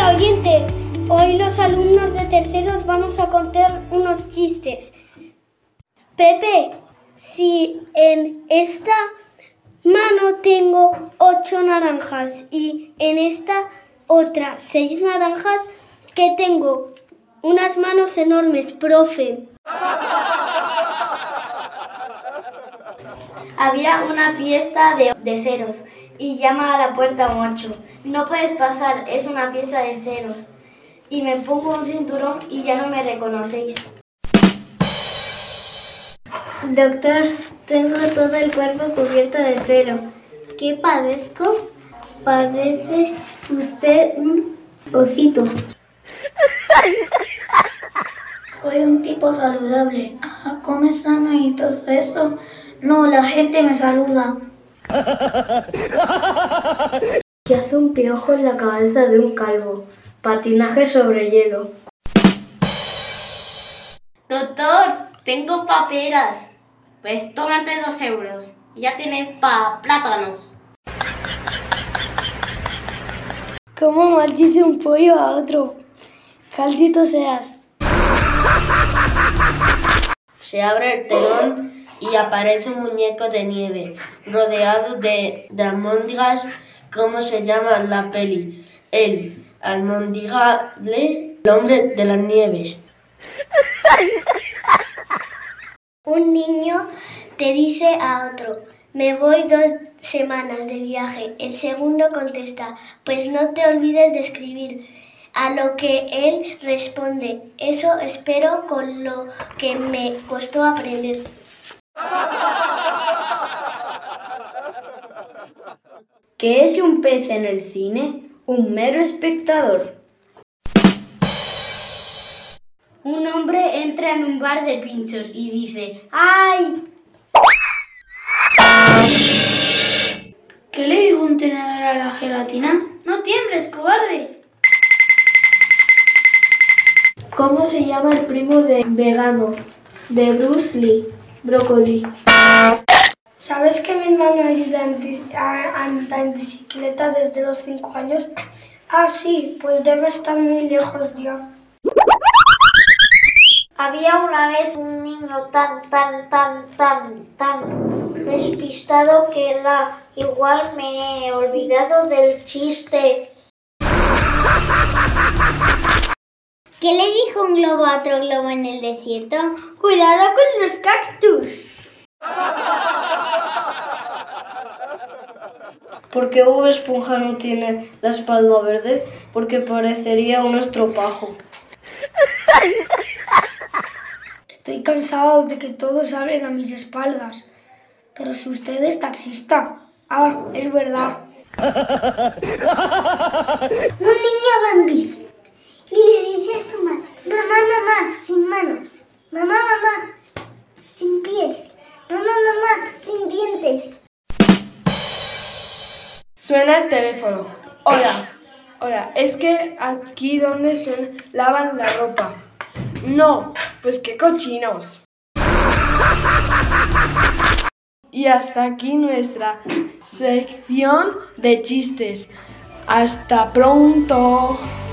Hola oyentes, hoy los alumnos de terceros vamos a contar unos chistes. Pepe, si en esta mano tengo 8 naranjas y en esta otra 6 naranjas, ¿qué tengo? Unas manos enormes, profe. Había una fiesta de ceros y llama a la puerta un 8. No puedes pasar, es una fiesta de ceros. Y me pongo un cinturón y ya no me reconocéis. Doctor, tengo todo el cuerpo cubierto de pelo. ¿Qué padezco? Padece usted un osito. Soy un tipo saludable. Come sano y todo eso. No, la gente me saluda. ¿Qué hace un piojo en la cabeza de un calvo? Patinaje sobre hielo. Doctor, tengo paperas. Pues tómate 2 euros. Ya tienes plátanos. ¿Cómo maldice un pollo a otro? Caldito seas. Se abre el telón y aparece un muñeco de nieve, rodeado de almóndigas. ¿Cómo se llama la peli? El almondigable, el hombre de las nieves. Un niño te dice a otro: me voy 2 semanas de viaje. El segundo contesta: pues no te olvides de escribir. A lo que él responde: eso espero, con lo que me costó aprender. ¿Qué es un pez en el cine? Un mero espectador. Un hombre entra en un bar de pinchos y dice: ¡ay! ¿Qué le dijo un tenedor a la gelatina? ¡No tiembles, cobarde! ¿Cómo se llama el primo de vegano de Bruce Lee? Brócoli. ¿Sabes que mi hermano anda en bicicleta desde los 5 años? Ah, sí, pues debe estar muy lejos ya. Había una vez un niño tan despistado que igual me he olvidado del chiste. ¿Qué le dijo un globo a otro globo en el desierto? ¡Cuidado con los cactus! ¿Por qué Bob Esponja no tiene la espalda verde? Porque parecería un estropajo. Estoy cansado de que todos hablen a mis espaldas. Pero si usted es taxista. Ah, es verdad. Un niño va en bici y le dice a su madre: mamá, sin manos. Mamá, sin pies. Mamá, sin dientes. Suena el teléfono. Hola, es que aquí donde se lavan la ropa. No, pues qué cochinos. Y hasta aquí nuestra sección de chistes. Hasta pronto.